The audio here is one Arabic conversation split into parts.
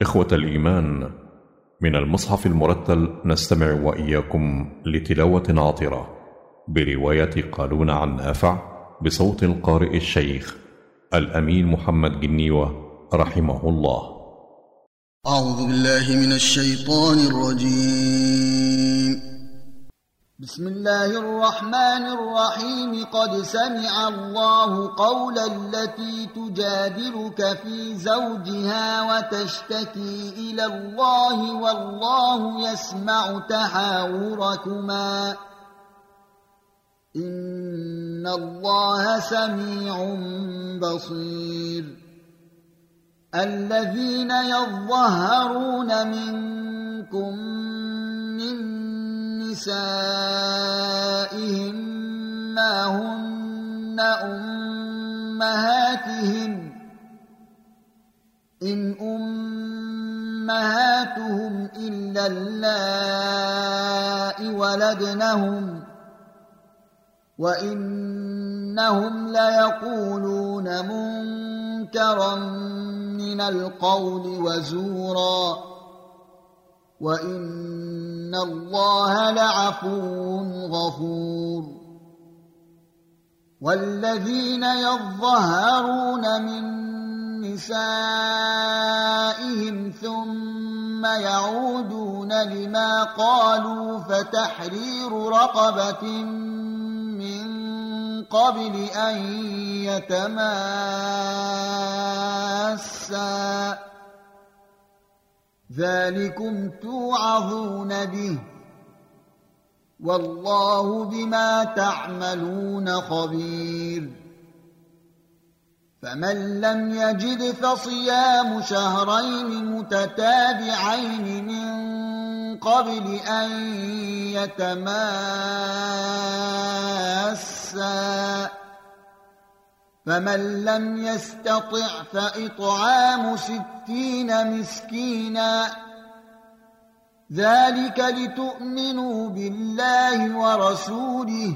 إخوة الإيمان، من المصحف المرتل نستمع وإياكم لتلاوة عطرة برواية قالون عن نافع بصوت القارئ الشيخ الأمين محمد جنيوة رحمه الله. أعوذ بالله من الشيطان الرجيم. بسم الله الرحمن الرحيم. قد سمع الله قول التي تجادلك في زوجها وتشتكي إلى الله والله يسمع تحاوركما إن الله سميع بصير. الذين يظهرون منكم من نسائهم ما هن أمهاتهم إن أمهاتهم إلا اللائي ولدنهم وإنهم ليقولون منكرا من القول وزورا وإن الله لعفو غفور. والذين يظهرون من نسائهم ثم يعودون لما قالوا فتحرير رقبة من قبل أن يتماسا ذلكم توعظون به والله بما تعملون خبير. فمن لم يجد فصيام شهرين متتابعين من قبل أن يتماسا فمن لم يستطع فإطعام 60 مسكينا ذلك لتؤمنوا بالله ورسوله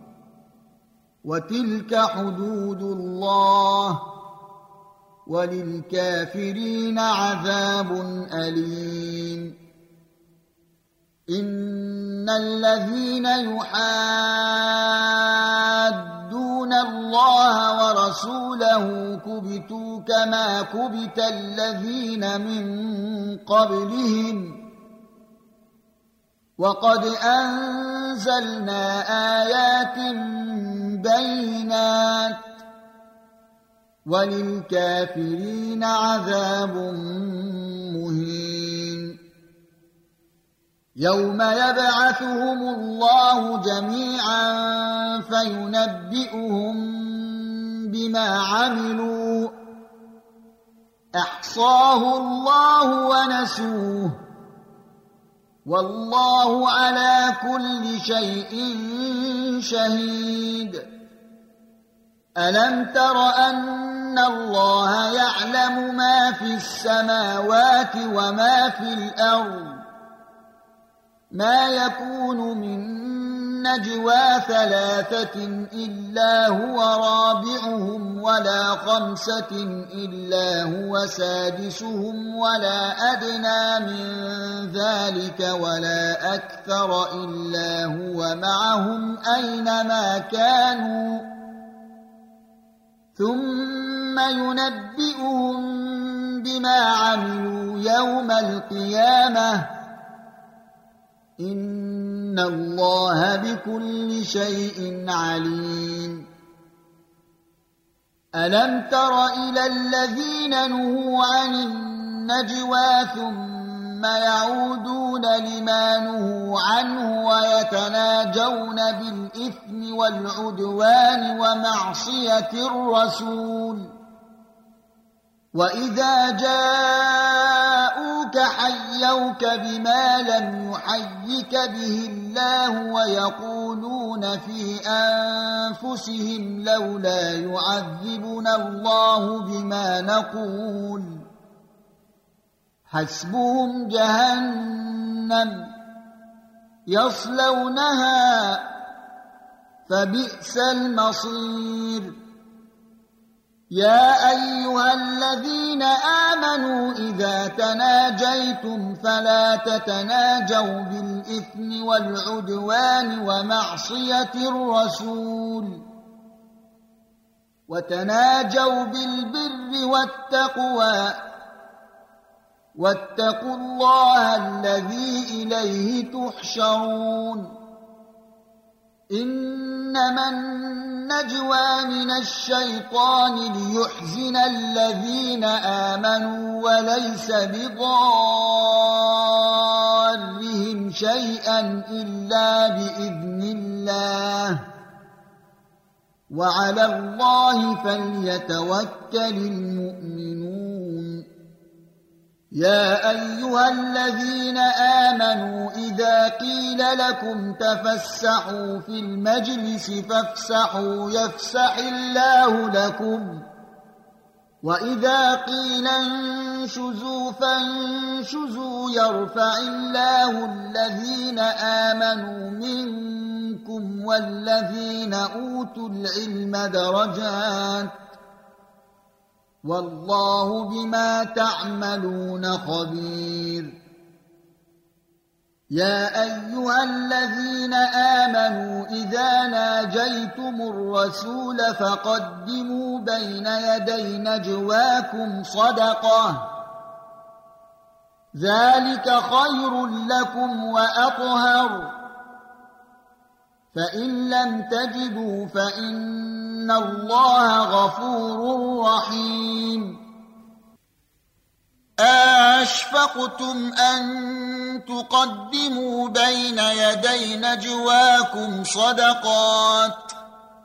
وتلك حدود الله وللكافرين عذاب أليم. إن الذين يحادون الله ورسوله كبتوا كما كبت الذين من قبلهم وقد أنزلنا آيات بينات وللكافرين عذاب مهين. يوم يبعثهم الله جميعا فينبئهم بما عملوا أحصاه الله ونسوه والله على كل شيء شهيد. ألم تر أن الله يعلم ما في السماوات وما في الأرض ما يكون من نجوى 3 إلا هو رابعهم ولا 5 إلا هو سادسهم ولا أدنى من ذلك ولا أكثر إلا هو معهم أينما كانوا ثم ينبئهم بما عملوا يوم القيامة إن الله بكل شيء عليم. ألم تر إلى الذين نهوا عن النجوى ثم يعودون لما نهوا عنه ويتناجون بالإثم والعدوان ومعصية الرسول وإذا جاءوك حيوك بما لم يحيك به الله ويقولون في أنفسهم لولا يعذبنا الله بما نقول حسبهم جهنم يصلونها فبئس المصير. يا أيها الذين آمنوا إذا تناجيتم فلا تتناجوا بالإثم والعدوان ومعصية الرسول وتناجوا بالبر والتقوى واتقوا الله الذي إليه تحشرون إنما النجوى من الشيطان ليحزن الذين آمنوا وليس بضارهم شيئا إلا بإذن الله وعلى الله فليتوكل المؤمنون يا أيها الذين آمنوا إذا قيل لكم تفسحوا في المجلس فافسحوا يفسح الله لكم وإذا قيل انشزوا فانشزوا يرفع الله الذين آمنوا منكم والذين أوتوا العلم درجات والله بما تعملون خبير يا أيها الذين آمنوا إذا ناجيتم الرسول فقدموا بين يدي نجواكم صدقة ذلك خير لكم وأطهر فإن لم تجدوا فإن الله غفور رحيم أشفقتم أن تقدموا بين يدي نجواكم صدقات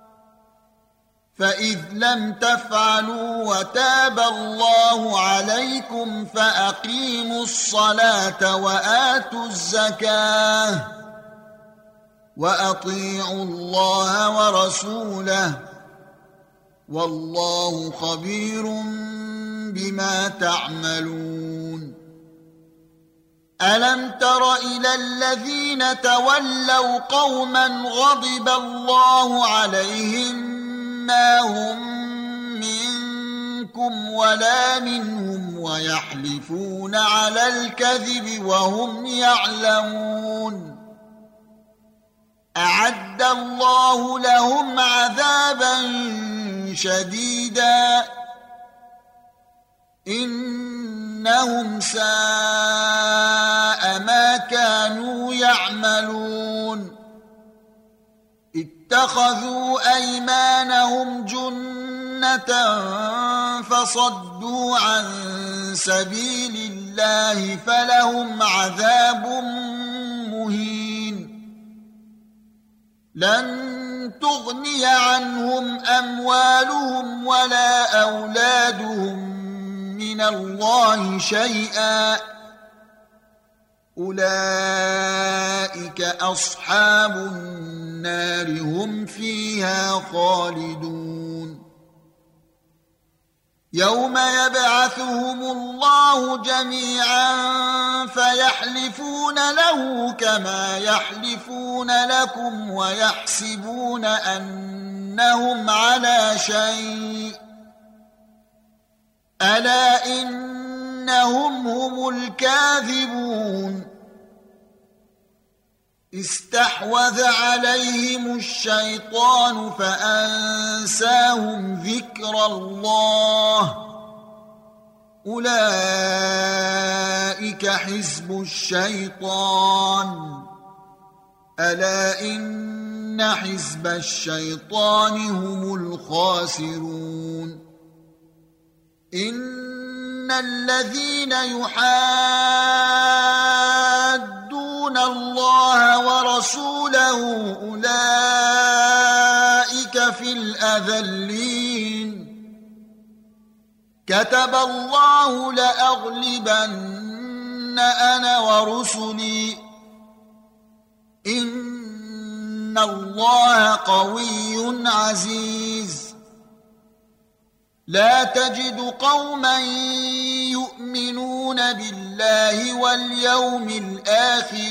فإذ لم تفعلوا وتاب الله عليكم فأقيموا الصلاة وآتوا الزكاة وأطيعوا الله ورسوله والله خبير بما تعملون ألم تر إلى الذين تولوا قوما غضب الله عليهم ما هم منكم ولا منهم ويحلفون على الكذب وهم يعلمون أعد الله لهم عذابا شديدا إنهم ساء ما كانوا يعملون اتخذوا أيمانهم جنة فصدوا عن سبيل الله فلهم عذاب مهين لن تغني عنهم أموالهم ولا أولادهم من الله شيئا أولئك أصحاب النار هم فيها خالدون يوم يبعثهم الله جميعا فيحلفون له كما يحلفون لكم ويحسبون أنهم على شيء ألا إنهم هم الكاذبون استحوذ عليهم الشيطان فأنساهم ذكر الله أولئك حزب الشيطان ألا إن حزب الشيطان هم الخاسرون إن الذين يحادون الله ورسوله أولئك في الأذلين كتب الله لأغلبن أنا ورسلي إن الله قوي عزيز لا تجد قوما يؤمنون بالله واليوم الآخر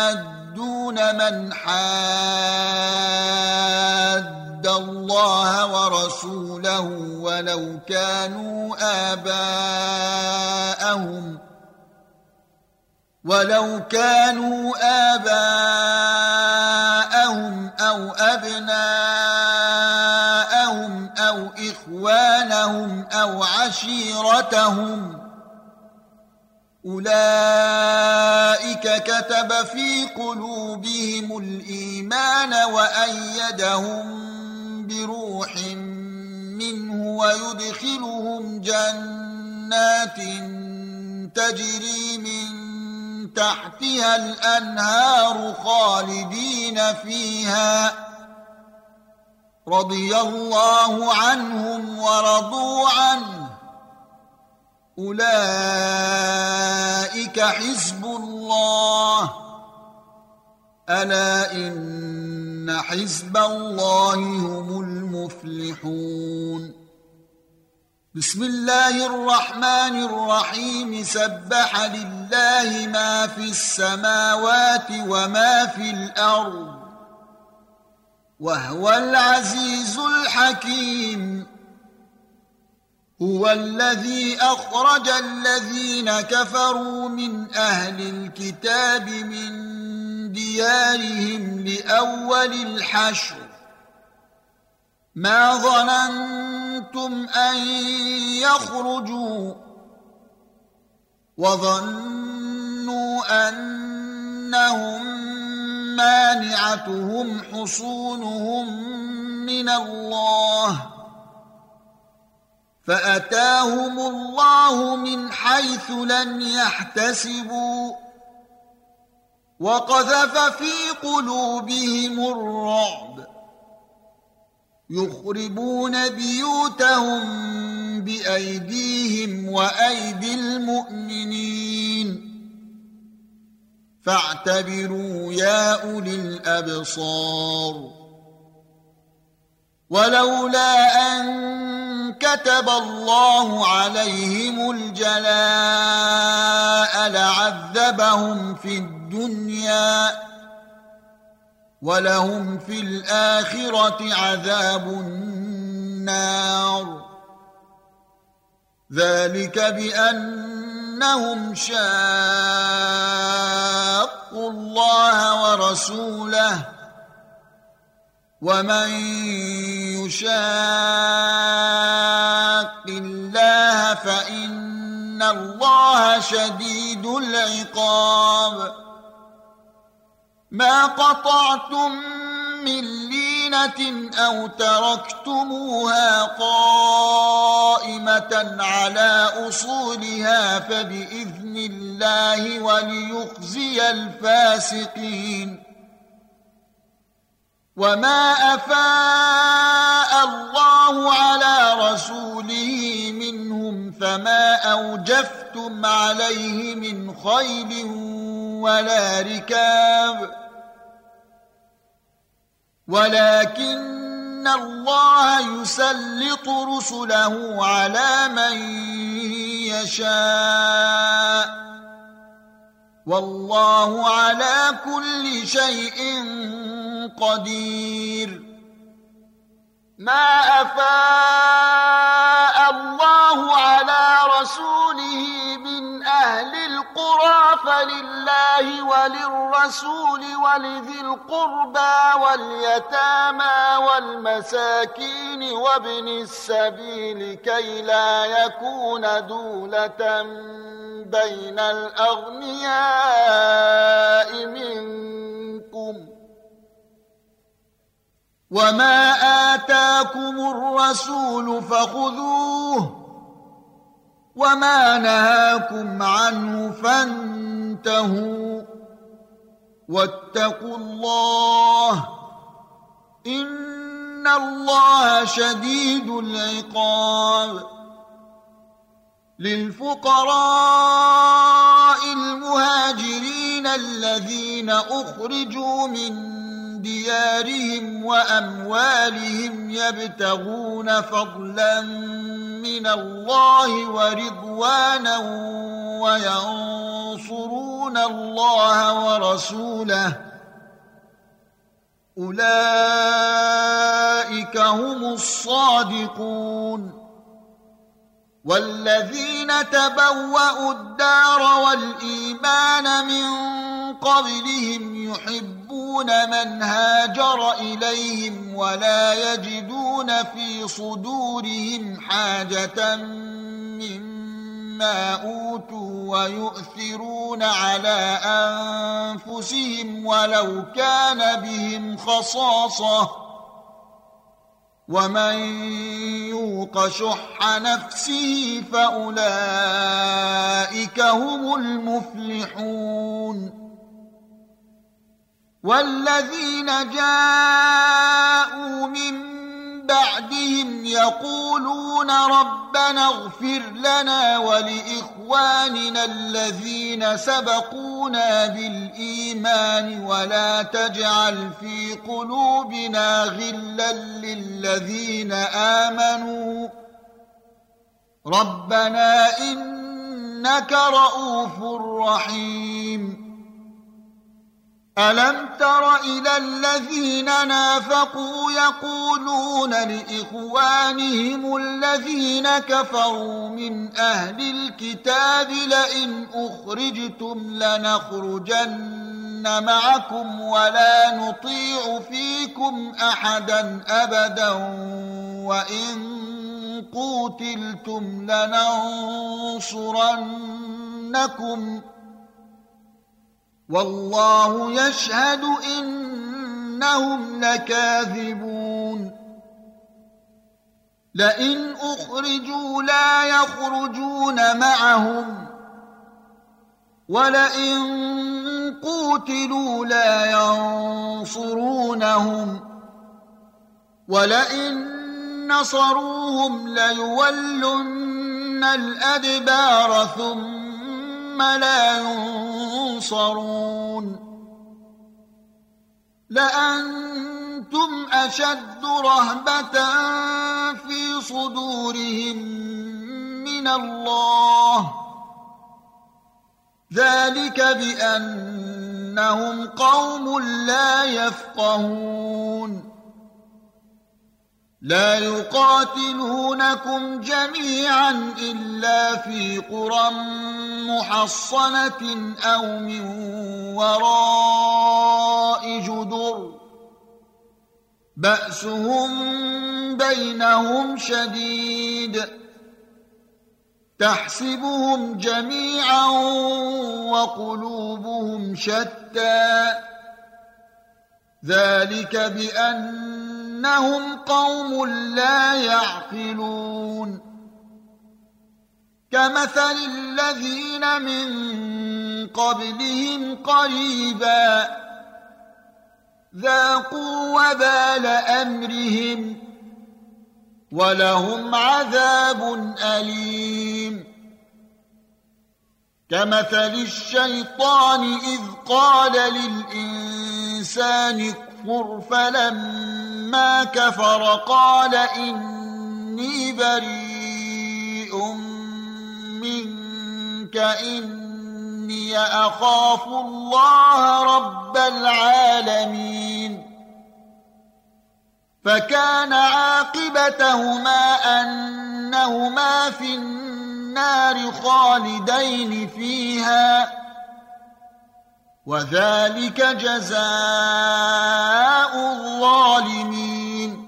يوادون من حاد الله ورسوله ولو كانوا آباءهم أو أبناءهم أو إخوانهم أو عشيرتهم أولئك كتب في قلوبهم الإيمان وأيدهم بروح منه ويدخلهم جنات تجري من تحتها الأنهار خالدين فيها رضي الله عنهم ورضوا عنه أولئك حزب الله ألا إن حزب الله هم المفلحون بسم الله الرحمن الرحيم سبح لله ما في السماوات وما في الأرض وهو العزيز الحكيم هو الذي أخرج الذين كفروا من أهل الكتاب من ديارهم لأول الحشر ما ظننتم أن يخرجوا وظنوا أنهم مانعتهم حصونهم من الله فأتاهم الله من حيث لم يحتسبوا وقذف في قلوبهم الرعب يخربون بيوتهم بأيديهم وأيدي المؤمنين فاعتبروا يا أولي الأبصار ولولا أن كتب الله عليهم الجلاء لعذبهم في الدنيا ولهم في الآخرة عذاب النار ذلك بأنهم شاقوا الله ورسوله ومن يشاق الله فإن الله شديد العقاب ما قطعتم من لينة أو تركتموها قائمة على أصولها فبإذن الله وليخزي الفاسقين وما أفاء الله على رسوله منهم فما أوجفتم عليه من خيل ولا ركاب ولكن الله يسلط رسله على من يشاء والله على كل شيء قدير ما أفاء الله على رسوله من أهل القرى فلله وللرسول ولذي القربى واليتامى والمساكين وابن السبيل كي لا يكون دولة بين الأغنياء منكم وما آتاكم الرسول فخذوه وما نهاكم عنه فانتهوا واتقوا الله إن الله شديد العقاب للفقراء المهاجرين الذين أخرجوا من ديارهم وأموالهم يبتغون فضلا من الله ورضوانا وينصرون الله ورسوله أولئك أولئك هم الصادقون والذين تبوأوا الدار والإيمان من قبلهم يحبون من هاجر إليهم ولا يجدون في صدورهم حاجة مما أوتوا ويؤثرون على أنفسهم ولو كان بهم خصاصة ومن يوق شح نفسه فأولئك هم المفلحون والذين جاءوا من بعدهم يقولون ربنا اغفر لنا ولإخواننا الذين سبقونا بالإيمان ولا تجعل في قلوبنا غلا للذين آمنوا ربنا إنك رؤوف رحيم ألم تر إلى الذين نافقوا يقولون لإخوانهم الذين كفروا من أهل الكتاب لئن أخرجتم لنخرجن معكم ولا نطيع فيكم أحدا أبدا وإن قوتلتم لننصرنكم والله يشهد إنهم لكاذبون لئن أخرجوا لا يخرجون معهم ولئن قوتلوا لا ينصرونهم ولئن نصروهم ليولن الأدبار ثم لا ينصرون لأنتم أشد رهبة في صدورهم من الله ذلك بأنهم قوم لا يفقهون لا يقاتلونكم جميعا إلا في قرى محصنة أو من وراء جدر بأسهم بينهم شديد تحسبهم جميعا وقلوبهم شتى ذلك بأنهم قوم لا يعقلون كمثل الذين من قبلهم قريبا ذاقوا وبال أمرهم ولهم عذاب أليم كمثل الشيطان إذ قال للإنسان اكفر فلما كفر قال إني بريء منك إني أخاف الله رب العالمين فكان عاقبتهما أنهما في النار خالدين فيها وذلك جزاء الظالمين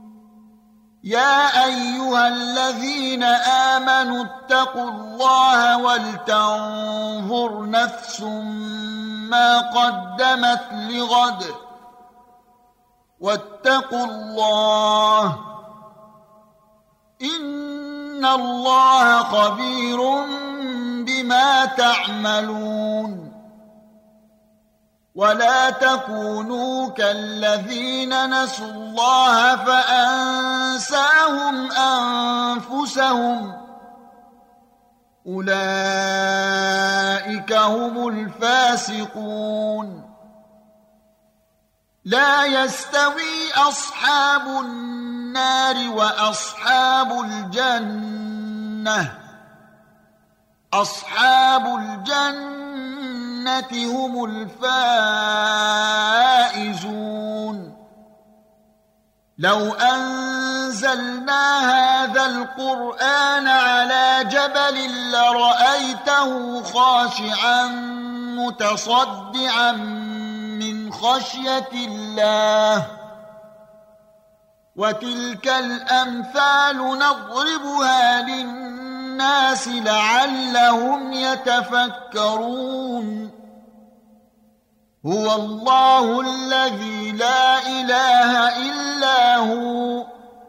يا أيها الذين آمنوا اتقوا الله ولتنظر نفس ما قدمت لغد واتقوا الله إن الله خبير بما تعملون ولا تكونوا كالذين نسوا الله فأنساهم أنفسهم أولئك هم الفاسقون لا يستوي أصحاب النار وأصحاب الجنة أصحاب الجنة هم الفائزون لو أنزلنا هذا القرآن على جبل لرأيته خاشعا متصدعا من خشية الله وتلك الأمثال نضربها للناس لعلهم يتفكرون هو الله الذي لا إله إلا هو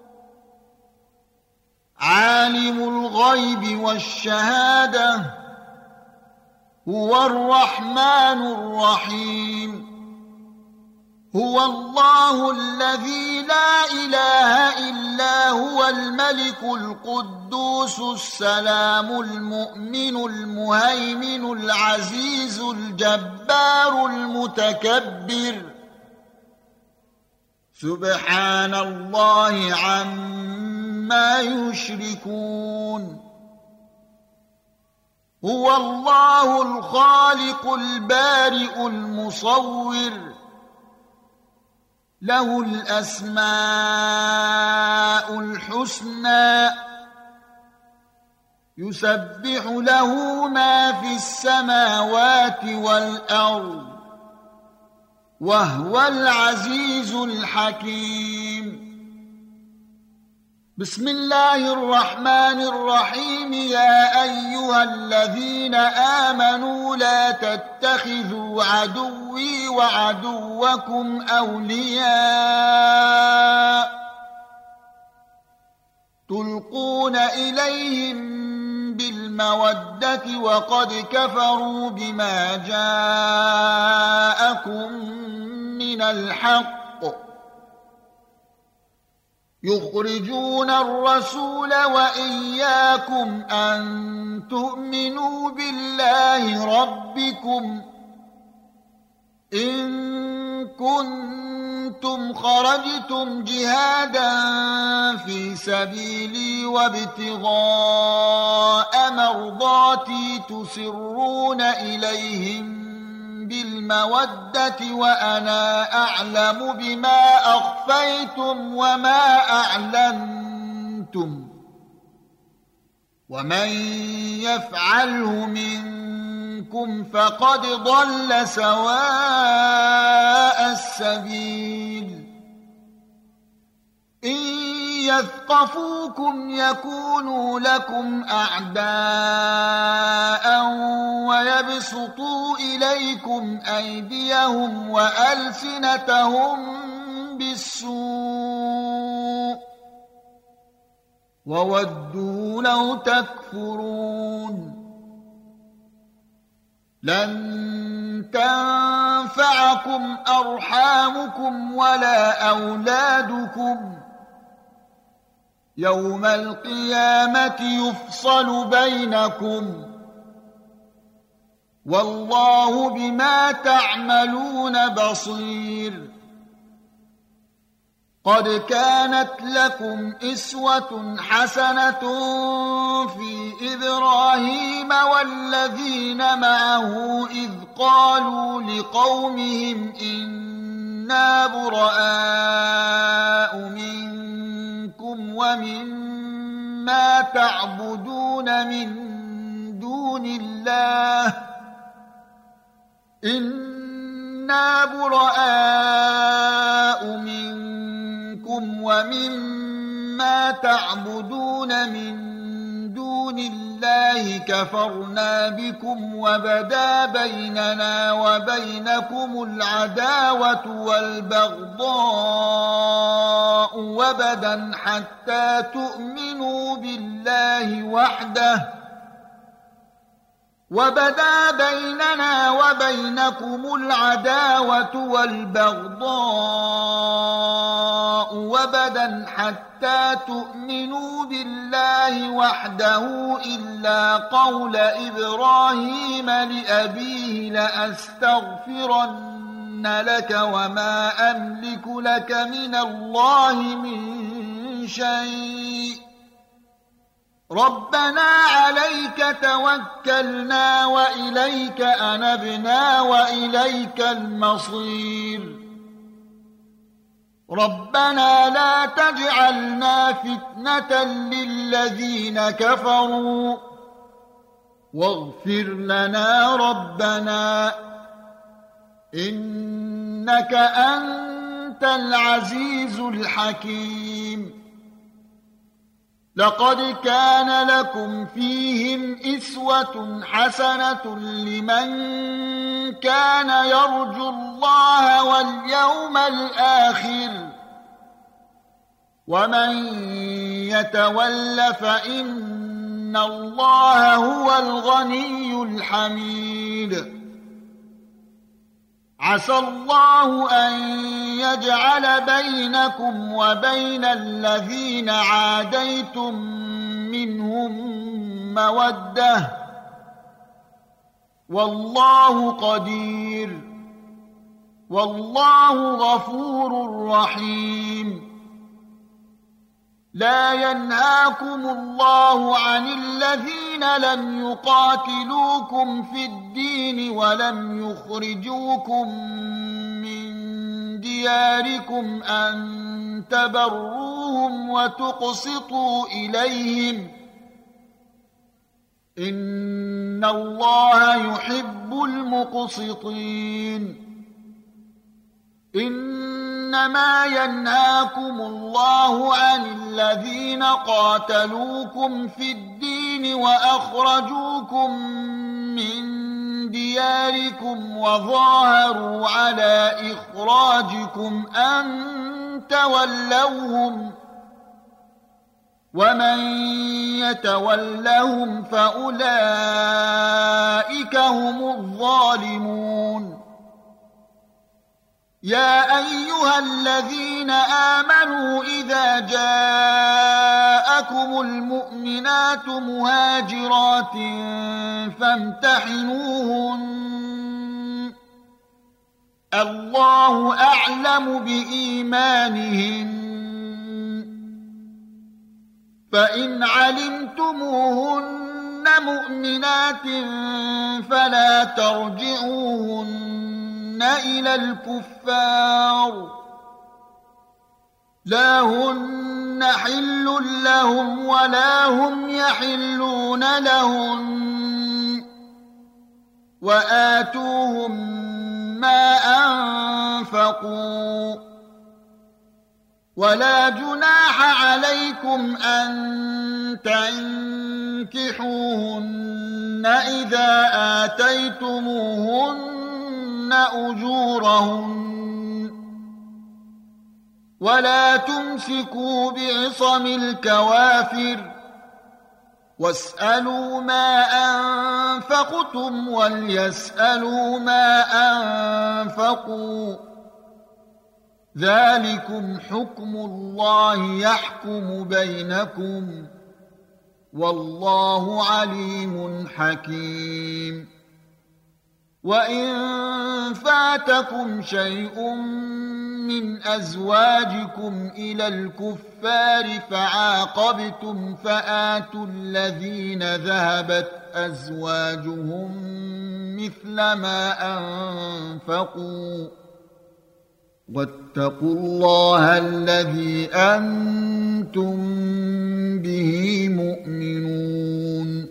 عالم الغيب والشهادة هو الرحمن الرحيم هو الله الذي لا إله إلا هو الملك القدوس السلام المؤمن المهيمن العزيز الجبار المتكبر سبحان الله عما يشركون هو الله الخالق البارئ المصور له الأسماء الحسنى يسبح له ما في السماوات والأرض وهو العزيز الحكيم بسم الله الرحمن الرحيم يا أيها الذين آمنوا لا تتخذوا عدوي وعدوكم أولياء تلقون إليهم بالمودة وقد كفروا بما جاءكم من الحق يخرجون الرسول وإياكم أن تؤمنوا بالله ربكم إن كنتم خرجتم جهادا في سبيلي وابتغاء مرضاتي تسرون إليهم بالمودة وأنا أعلم بما أخفيتم وما أعلنتم ومن يفعله منكم فقد ضل سواء السبيل إن يثقفوكم يكونوا لكم أعداء ويبسطوا إليكم أيديهم وألسنتهم بالسوء وودوا لو تكفرون لن تنفعكم أرحامكم ولا أولادكم يوم القيامة يفصل بينكم والله بما تعملون بصير قد كانت لكم إسوة حسنة في إبراهيم والذين معه إذ قالوا لقومهم إنا براء منكم ومما تعبدون من دون الله إنا براء منكم ومما تعبدون من دون الله كفرنا بكم وبدا بيننا وبينكم العداوة والبغضاء وبدا حتى تؤمنوا بالله وحده وبدا بيننا وبينكم العداوة والبغضاء وبدا حتى تؤمنوا بالله وحده إلا قول إبراهيم لأبيه لأستغفرن لك وما أملك لك من الله من شيء ربنا عليك توكلنا وإليك أنبنا وإليك المصير ربنا لا تجعلنا فتنة للذين كفروا واغفر لنا ربنا إنك أنت العزيز الحكيم لقد كان لكم فيهم أسوة حسنة لمن كان يرجو الله واليوم الآخر ومن يتول فإن الله هو الغني الحميد عسى الله أن يجعل بينكم وبين الذين عاديتم منهم مودة والله قدير والله غفور رحيم لا ينهاكم الله عن الذين لم يقاتلوكم في الدين ولم يخرجوكم من دياركم أن تبروهم وتقسطوا إليهم إن الله يحب المقسطين إنما ينهاكم الله عن الذين قاتلوكم في الدين وأخرجوكم من دياركم وظاهروا على إخراجكم أن تولوهم ومن يتولهم فأولئك هم الظالمون يا أيها الذين آمنوا إذا جاءكم المؤمنات مهاجرات فامتحنوهن الله أعلم بإيمانهن فإن علمتموهن مؤمنات فلا ترجعوهن إلى الكفار لا هن حل لهم ولا هم يحلون لهن وآتوهم ما أنفقوا ولا جناح عليكم أن تنكحوهن إذا آتيتموهن أجورهن ولا تمسكوا بعصم الكوافر واسألوا ما أنفقتم وليسألوا ما أنفقوا ذلكم حكم الله يحكم بينكم والله عليم حكيم وإن فاتكم شيء من أزواجكم إلى الكفار فعاقبتم فآتوا الذين ذهبت أزواجهم مثل ما أنفقوا واتقوا الله الذي أنتم به مؤمنون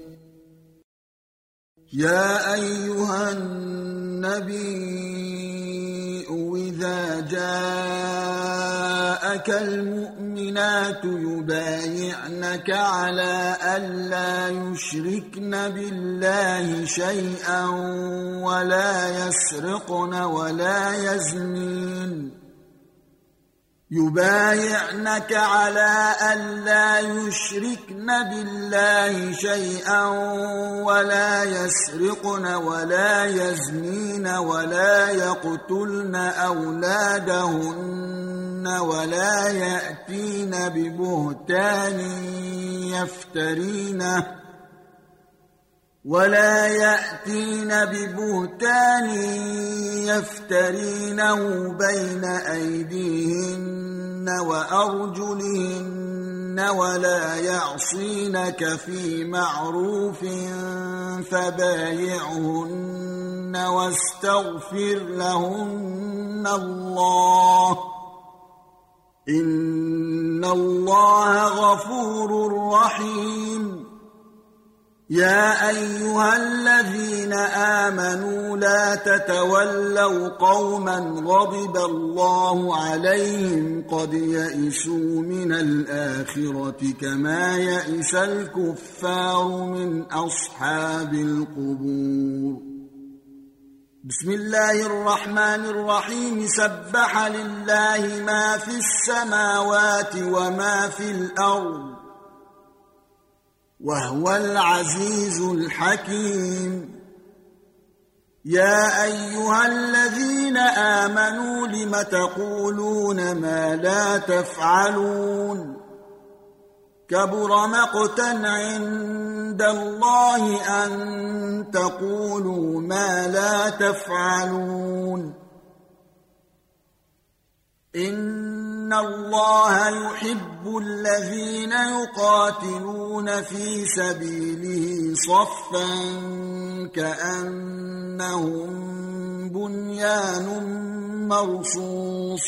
يا أيها النبي إذا جاءك المؤمنات يبايعنك على ألا يشركن بالله شيئا ولا يسرقن ولا يزنين يبايعنك على ألا يشركن بالله شيئا ولا يسرقن ولا يزنين ولا يقتلن أولادهن ولا يأتين ببهتان يفترينه بين أيديهن وأرجلهن ولا يعصينك في معروف فبايعهن واستغفر لهن الله إن الله غفور رحيم. يا أيها الذين آمنوا لا تتولوا قوما غضب الله عليهم قد يئسوا من الآخرة كما يئس الكفار من أصحاب القبور. بسم الله الرحمن الرحيم. سبح لله ما في السماوات وما في الأرض وهو العزيز الحكيم. يا أيها الذين آمنوا لم تقولون ما لا تفعلون كبر مقتا عند الله أن تقولوا ما لا تفعلون. إن الله يحب الذين يقاتلون في سبيله صفا كأنهم بنيان مرصوص.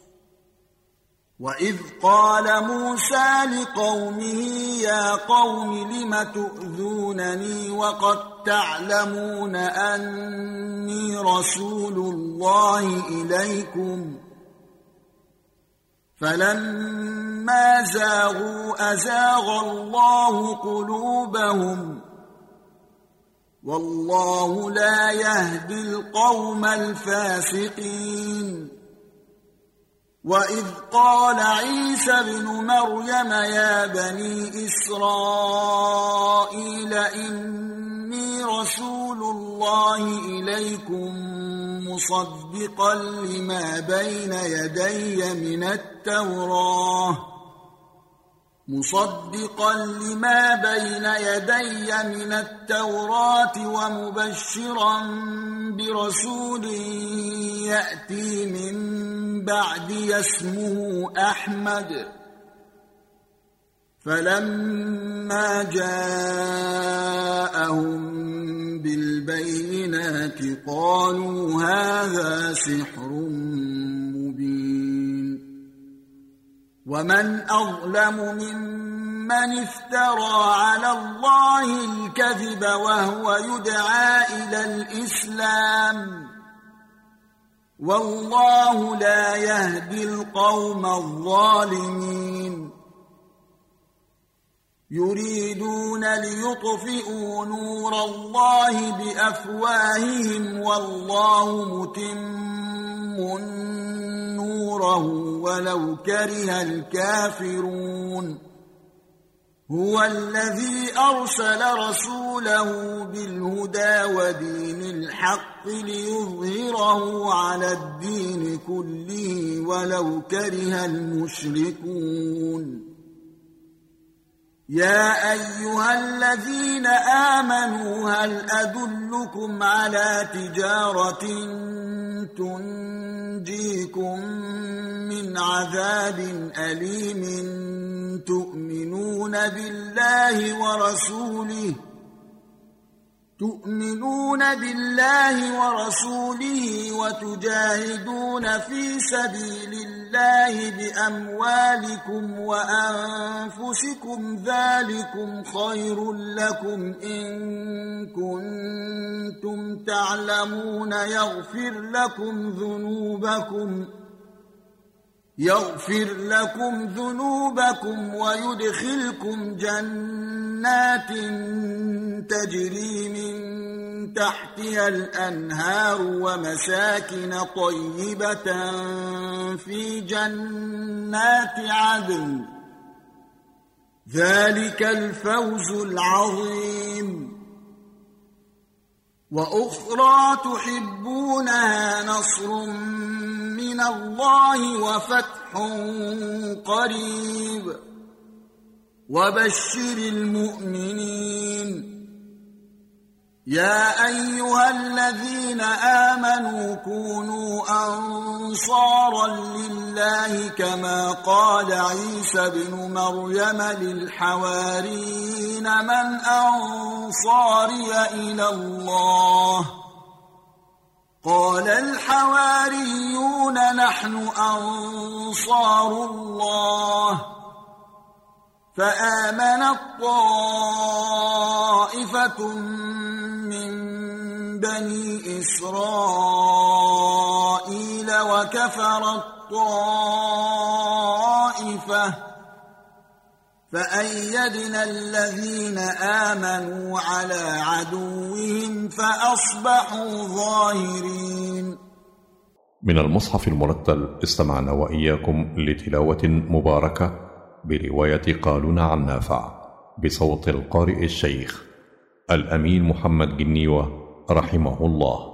وإذ قال موسى لقومه يا قوم لم تؤذونني وقد تعلمون أني رسول الله إليكم فلما زاغوا أزاغ الله قلوبهم والله لا يهدي القوم الفاسقين. وإذ قال عيسى ابن مريم يا بني إسرائيل إني رسول الله إليكم مصدقا لما بين يدي من التوراة ومبشرا برسول يأتي من بعدي اسمه أحمد. فلما جاءهم بالبينات قالوا هذا سحر مبين. ومن أظلم ممن افترى على الله الكذب وهو يدعى إلى الإسلام والله لا يهدي القوم الظالمين. يريدون ليطفئوا نور الله بأفواههم والله متم نوره ولو كره الكافرون. هو الذي أرسل رسوله بالهدى ودين الحق ليظهره على الدين كله ولو كره المشركون. يا أيها الذين آمنوا هل أدلكم على تجارة تنجيكم من عذاب أليم تؤمنون بالله ورسوله وتجاهدون في سبيل الله بأموالكم وأنفسكم ذلكم خير لكم إن كنتم تعلمون. يغفر لكم ذنوبكم ويدخلكم جنات تجري من تحتها الأنهار ومساكن طيبة في جنات عدن. ذلك الفوز العظيم. وأخرى تحبونها نصر من الله وفتح قريب وبشر المؤمنين. يا أيها الذين آمنوا كونوا أنصارا لله كما قال عيسى بن مريم للحواريين من أنصاري إلى الله قال الحواريون نحن أنصار الله فآمنت طائفة من بني إسرائيل وكفرت طائفة فأيدنا الذين آمنوا على عدوهم فأصبحوا ظاهرين. من المصحف المرتل استمعنا وإياكم لتلاوة مباركة برواية قالون عن نافع بصوت القارئ الشيخ الأمين محمد جنيوة رحمه الله.